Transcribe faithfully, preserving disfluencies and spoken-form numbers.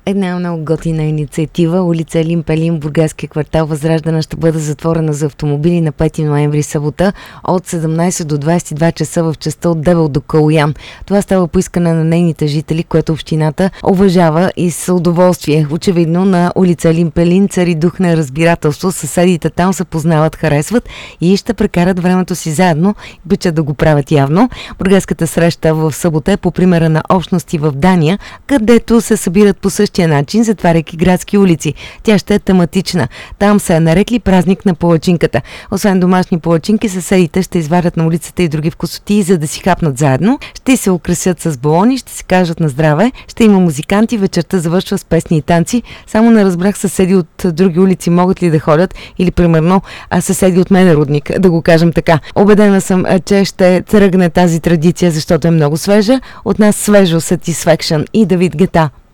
Една много готина инициатива. Улица Елин Пелин, Бургаския квартал Възраждане ще бъде затворена за автомобили на пети ноември, събота от седемнайсет до двайсет и два часа в частта от Девел до Калоян. Това става по искане на нейните жители, което общината уважава и с удоволствие. Очевидно на улица Елин Пелин цари дух на разбирателство. Съседите там се познават, харесват и ще прекарат времето си заедно. Обичат да го правят явно. Бургаската среща в събота е по примера на общности в Дания, където се събират по същия начин, затваряйки градски улици. Тя ще е тематична. Там се е нарекли празник на палачинката. Освен домашни палачинки, съседите ще извадят на улицата и други вкусотии, за да си хапнат заедно. Ще се украсят с балони, ще се кажат на здраве, ще има музиканти, вечерта завършва с песни и танци. Само не разбрах съседи от други улици могат ли да ходят или примерно а съседи от мен Рудник, да го кажем така. Обедена съм, че ще тръгне тази традиция, защото е много свежа. От нас свежо Satisfaction и Давид Гета.